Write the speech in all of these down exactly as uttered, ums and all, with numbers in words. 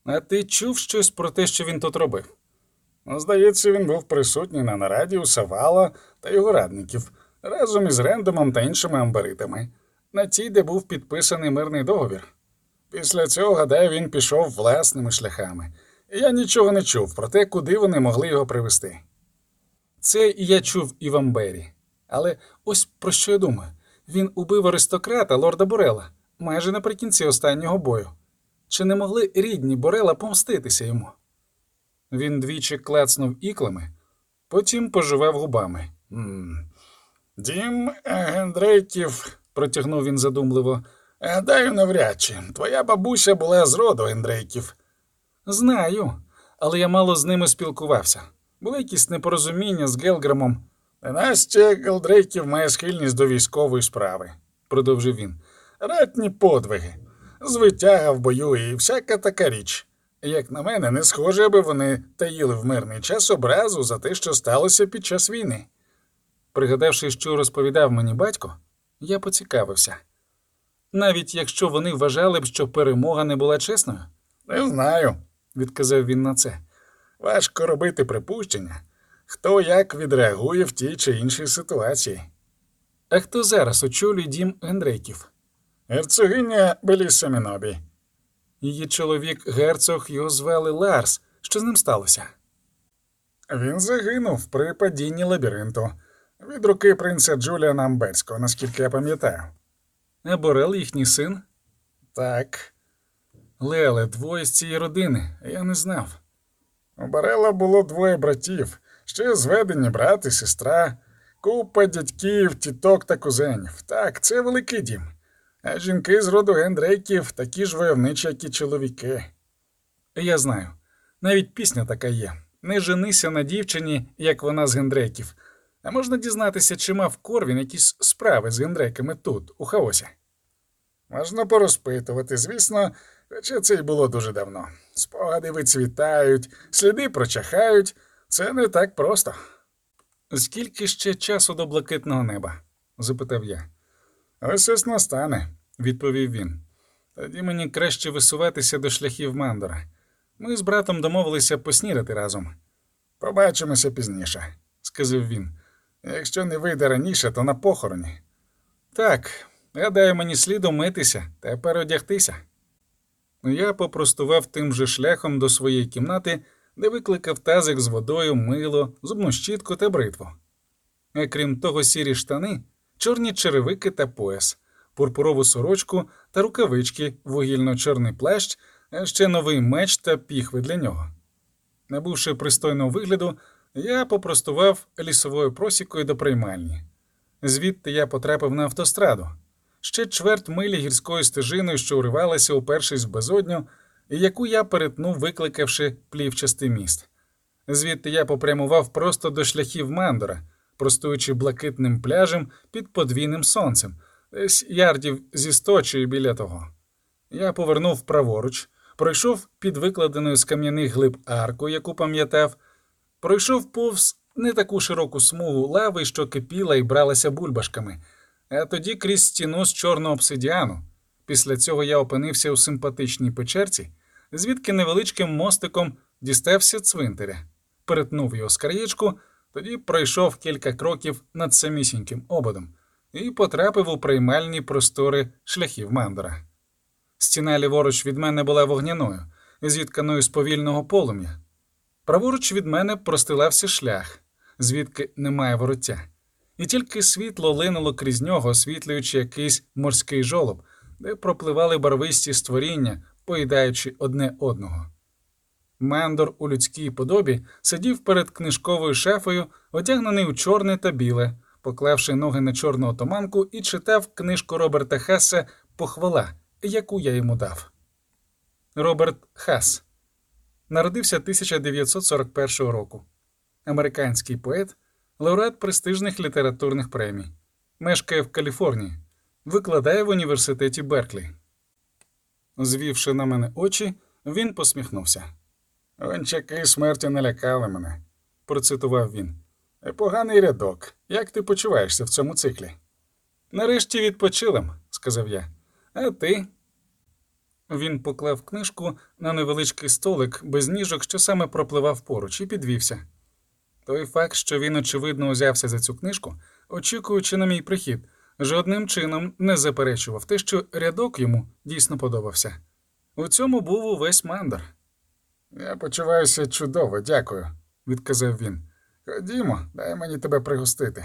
А ти чув щось про те, що він тут робив? Ну, здається, він був присутній на нараді у Савала та його радників, разом із Рендомом та іншими амбаритами, на тій, де був підписаний мирний договір. Після цього, гадаю, він пішов власними шляхами, і я нічого не чув про те, куди вони могли його привести. Це і я чув і в Амбері. Але ось про що я думаю. Він убив аристократа лорда Борела майже наприкінці останнього бою. Чи не могли рідні Борела помститися йому? Він двічі клацнув іклами, потім пожував губами. «М, Дім Гендрейків», – протягнув він задумливо, – «гадаю, навряд чи. Твоя бабуся була з роду Гендрейків». Знаю, але я мало з ними спілкувався. Були якісь непорозуміння з Гелграмом. «Династія Гелдрейків має схильність до військової справи», – продовжив він. «Ратні подвиги, звитяга в бою і всяка така річ. Як на мене, не схоже, аби вони таїли в мирний час образу за те, що сталося під час війни». Пригадавши, що розповідав мені батько, я поцікавився. Навіть якщо вони вважали б, що перемога не була чесною? «Не знаю», – відказав він на це. «Важко робити припущення, хто як відреагує в тій чи іншій ситуації». А хто зараз очолює дім Гендрейків? «Герцогиня Беліса Мінобі». Її чоловік герцог, його звали Ларс. Що з ним сталося? «Він загинув при падінні лабіринту від руки принца Джуліана Амберського, наскільки я пам'ятаю». А Борел їхній син? «Так». Леле, двоє з цієї родини, я не знав. У Борела було двоє братів, ще зведені брат і сестра, купа дядьків, тіток та кузенів. Так, це великий дім. А жінки з роду Гендрейків такі ж войовничі, як і чоловіки». Я знаю. Навіть пісня така є. Не женися на дівчині, як вона з Гендрейків. А можна дізнатися, чи мав Корвін якісь справи з Гендрейками тут, у хаосі? Можна порозпитувати, звісно, хоча це й було дуже давно. Спогади вицвітають, сліди прочахають. Це не так просто. «Скільки ще часу до блакитного неба?» – запитав я. «Ось ось настане», – відповів він. «Тоді мені краще висуватися до шляхів Мандора. Ми з братом домовилися поснідати разом». «Побачимося пізніше», – сказав він. «Якщо не вийде раніше, то на похороні». «Так, гадаю, мені слід умитися та переодягтися». Я попростував тим же шляхом до своєї кімнати, де викликав тазик з водою, мило, зубну щітку та бритву. А крім того, сірі штани, чорні черевики та пояс, пурпурову сорочку та рукавички, вугільно-чорний плащ, а ще новий меч та піхви для нього. Набувши пристойного вигляду, я попростував лісовою просікою до приймальні. Звідти я потрапив на автостраду. Ще чверть милі гірською стежиною, що уривалася упершись в безодню, і яку я перетнув, викликавши плівчастий міст. Звідти я попрямував просто до шляхів Мандора, простуючи блакитним пляжем під подвійним сонцем, десь ярдів зі сто чи біля того. Я повернув праворуч, пройшов під викладеною з кам'яних глиб арку, яку пам'ятав, пройшов повз не таку широку смугу лави, що кипіла і бралася бульбашками, а тоді крізь стіну з чорного обсидіану. Після цього я опинився у симпатичній печерці, звідки невеличким мостиком дістався цвинтаря, перетнув його з краєчку, тоді пройшов кілька кроків над самісіньким ободом і потрапив у приймальні простори шляхів Мандора. Стіна ліворуч від мене була вогняною, зітканою з повільного полум'я. Праворуч від мене простилався шлях, звідки немає вороття. І тільки світло линуло крізь нього, освітлюючи якийсь морський жолоб, де пропливали барвисті створіння, поїдаючи одне одного. Мандор у людській подобі сидів перед книжковою шафою, одягнений у чорне та біле, поклавши ноги на чорну отоманку, і читав книжку Роберта Хаса «Похвала», яку я йому дав. Роберт Хас народився тисяча дев'ятсот сорок першого року. Американський поет, лауреат престижних літературних премій. Мешкає в Каліфорнії. Викладає в університеті Берклі. Звівши на мене очі, він посміхнувся. «Гончаки смерті налякали мене», – процитував він. «Поганий рядок. Як ти почуваєшся в цьому циклі?» «Нарешті відпочилим», – сказав я. «А ти?» Він поклав книжку на невеличкий столик без ніжок, що саме пропливав поруч, і підвівся. Той факт, що він, очевидно, узявся за цю книжку, очікуючи на мій прихід, жодним чином не заперечував те, що рядок йому дійсно подобався. У цьому був увесь мандр. «Я почуваюся чудово, дякую», – відказав він. «Ходімо, дай мені тебе пригостити».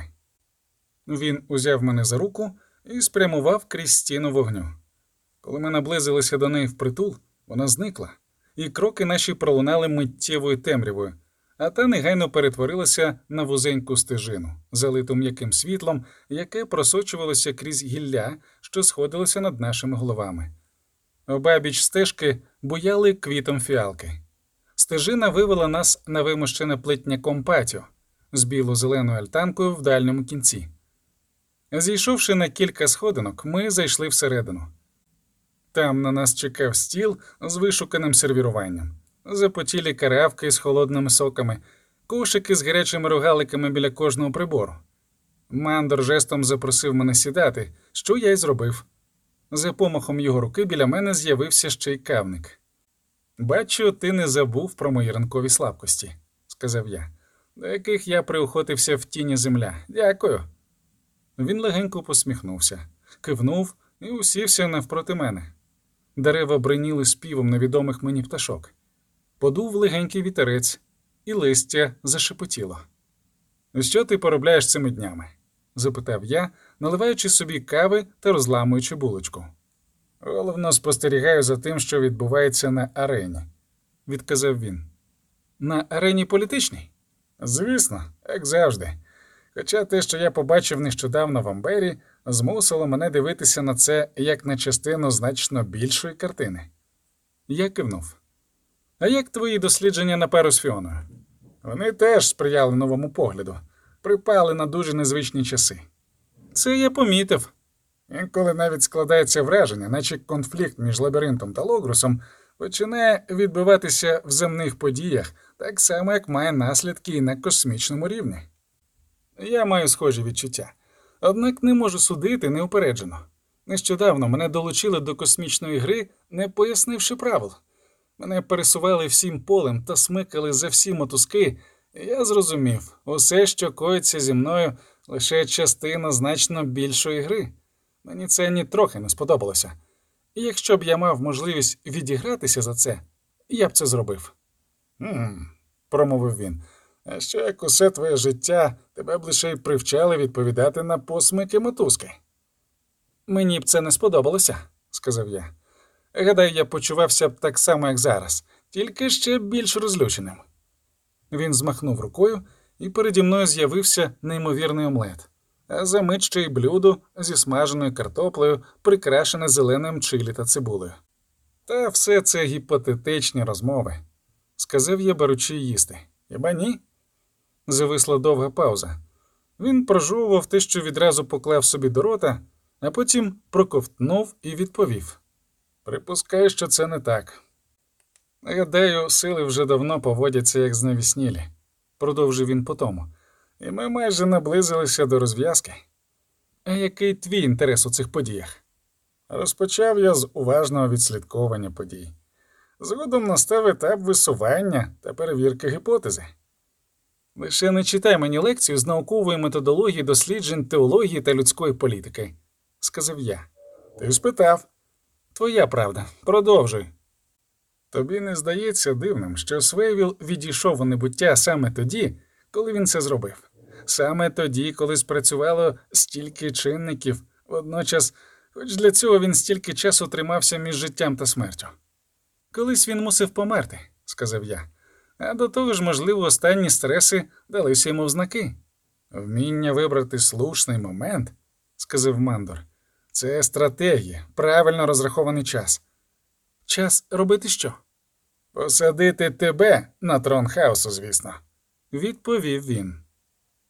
Він узяв мене за руку і спрямував крізь стіну вогню. Коли ми наблизилися до неї впритул, вона зникла, і кроки наші пролунали миттєвою темрявою, а та негайно перетворилася на вузеньку стежину, залиту м'яким світлом, яке просочувалося крізь гілля, що сходилися над нашими головами. Обабіч стежки буяли квітом фіалки. Стежина вивела нас на вимощене плитняком патіо з біло-зеленою альтанкою в дальньому кінці. Зійшовши на кілька сходинок, ми зайшли всередину. Там на нас чекав стіл з вишуканим сервіруванням, запотілі каравки з холодними соками, кошики з гарячими рогаликами біля кожного прибору. Мандор жестом запросив мене сідати, що я й зробив. За помахом його руки біля мене з'явився ще й кавник. «Бачу, ти не забув про мої ранкові слабкості», – сказав я, до яких я приохотився в тіні земля. «Дякую». Він легенько посміхнувся, кивнув і усівся навпроти мене. Дерева бриніли співом невідомих мені пташок. Подув легенький вітерець, і листя зашепотіло. «Що ти поробляєш цими днями?» – запитав я, наливаючи собі кави та розламуючи булочку. «Головно спостерігаю за тим, що відбувається на арені», – відказав він. «На арені політичній?» «Звісно, як завжди. Хоча те, що я побачив нещодавно в Амбері, змусило мене дивитися на це як на частину значно більшої картини». Я кивнув. «А як твої дослідження на пару з Фіоною?» «Вони теж сприяли новому погляду. Припали на дуже незвичні часи». «Це я помітив». «Інколи навіть складається враження, наче конфлікт між лабіринтом та Логрусом починає відбиватися в земних подіях, так само, як має наслідки і на космічному рівні». Я маю схожі відчуття. Однак не можу судити неупереджено. Нещодавно мене долучили до космічної гри, не пояснивши правил. Мене пересували всім полем та смикали за всі мотузки, і я зрозумів, усе, що коїться зі мною, лише частина значно більшої гри. Мені це нітрохи не сподобалося. І якщо б я мав можливість відігратися за це, я б це зробив. «Хм», – промовив він. «А що як усе твоє життя тебе б лише й привчали відповідати на посмики мотузки?» «Мені б це не сподобалося», – сказав я. «Гадаю, я почувався б так само, як зараз, тільки ще більш розлюченим». Він змахнув рукою, і переді мною з'явився неймовірний омлет, а за мить ще й блюдо зі смаженою картоплею, прикрашене зеленим чилі та цибулею. «Та все це гіпотетичні розмови», – сказав я, беручи їсти. «Хіба ні?» Зависла довга пауза. Він прожовував те, що відразу поклав собі до рота, а потім проковтнув і відповів. «Припускаю, що це не так. Гадаю, сили вже давно поводяться як зневіснілі», – продовжив він потому. «І ми майже наблизилися до розв'язки». «А який твій інтерес у цих подіях?» Розпочав я з уважного відслідковування подій. Згодом настав етап висування та перевірки гіпотези. «Лише не читай мені лекцію з наукової методології досліджень теології та людської політики», – сказав я. «Ти спитав». «Твоя правда. Продовжуй». «Тобі не здається дивним, що Свейвіл відійшов у небуття саме тоді, коли він це зробив? Саме тоді, коли спрацювало стільки чинників, водночас, хоч для цього він стільки часу тримався між життям та смертю?» «Колись він мусив померти», – сказав я. «А до того ж, можливо, останні стреси далися йому в знаки». «Вміння вибрати слушний момент», – сказав Мандор. «Це стратегія, правильно розрахований час». «Час робити що?» «Посадити тебе на трон хаосу, звісно», – відповів він.